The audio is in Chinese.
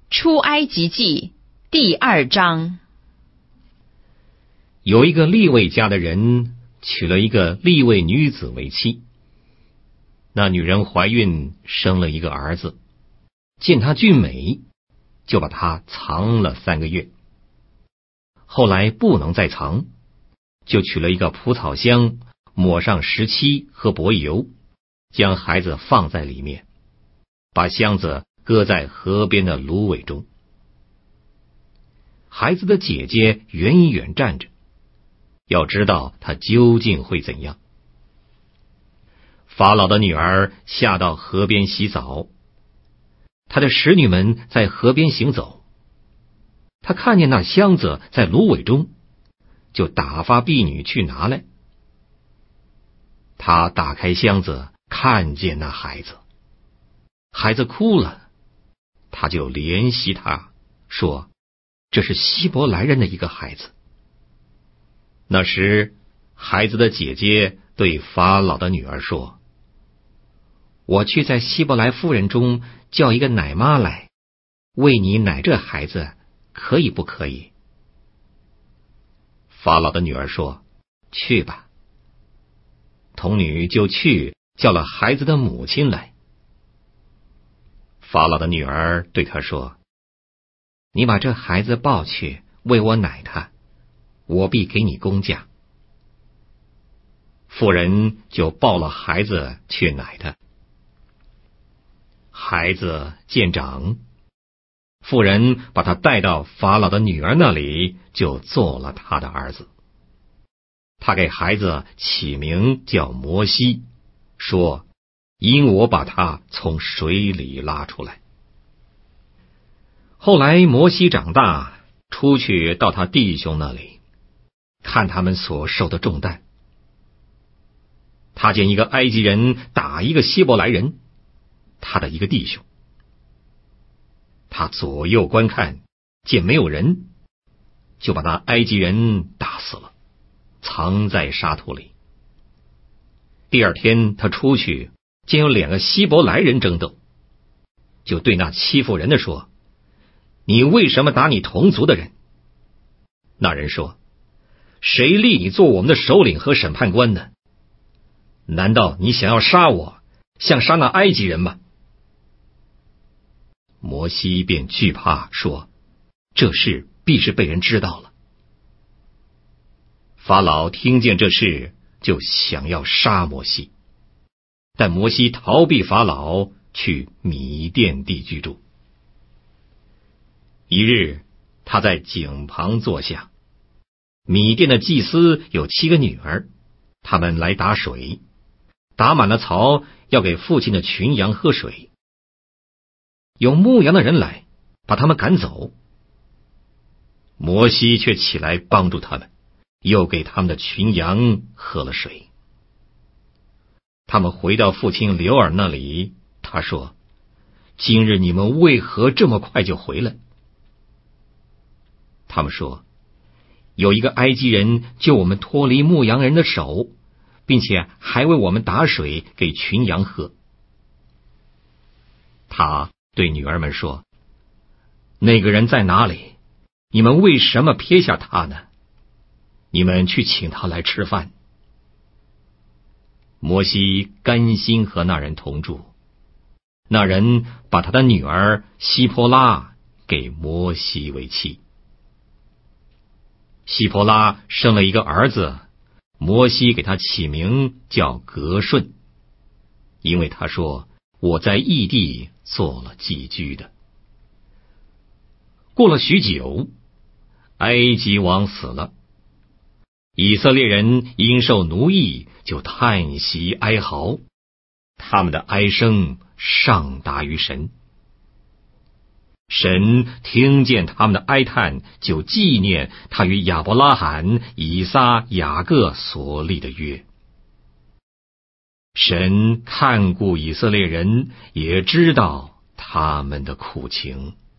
出埃及记第2章。 有一个利未家的人娶了一个利未女子为妻，那女人怀孕生了一个儿子，见他俊美，就把他藏了3个月。后来不能再藏，就取了一个蒲草箱，抹上石漆和柏油，将孩子放在里面，把箱子搁在河边的芦苇中。孩子的姐姐远远站着，要知道他究竟会怎样。法老的女儿下到河边洗澡，他的使女们在河边行走，他看见那箱子在芦苇中，就打发婢女去拿来。他打开箱子，看见那孩子，孩子哭了，他就怜惜他，说这是希伯来人的一个孩子。那时孩子的姐姐对法老的女儿说，我去在希伯来妇人中叫一个奶妈来，为你奶这孩子，可以不可以？法老的女儿说，去吧。童女就去叫了孩子的母亲来。法老的女儿对他说，你把这孩子抱去，为我奶他，我必给你工价。妇人就抱了孩子去奶他。孩子渐长，妇人把他带到法老的女儿那里，就做了他的儿子。他给孩子起名叫摩西，说因我把他从水里拉出来。后来摩西长大，出去到他弟兄那里，看他们所受的重担。他见一个埃及人打一个希伯来人，他的一个弟兄。他左右观看，见没有人，就把那埃及人打死了，藏在沙土里。第二天他出去，见有2个希伯来人争斗，就对那欺负人的说，你为什么打你同族的人？那人说，谁立你做我们的首领和审判官呢？难道你想要杀我，像杀那埃及人吗？摩西便惧怕，说这事必是被人知道了。法老听见这事，就想要杀摩西，但摩西逃避法老，去米甸地居住。一日，他在井旁坐下，米甸的祭司有7个女儿，他们来打水，打满了槽，要给父亲的群羊喝水。有牧羊的人来，把他们赶走。摩西却起来帮助他们，又给他们的群羊喝了水。他们回到父亲流珥那里，他说，今日你们为何这么快就回来？他们说，有一个埃及人救我们脱离牧羊人的手，并且还为我们打水给群羊喝。他对女儿们说，那个人在哪里？你们为什么撇下他呢？你们去请他来吃饭。摩西甘心和那人同住，那人把他的女儿希波拉给摩西为妻。希波拉生了一个儿子，摩西给他起名叫革顺，因为他说，我在异地做了寄居的。过了许久，埃及王死了，以色列人因受奴役，就叹息哀嚎，他们的哀声上达于神。神听见他们的哀叹，就纪念他与亚伯拉罕、以撒、雅各所立的约。神看顾以色列人，也知道他们的苦情。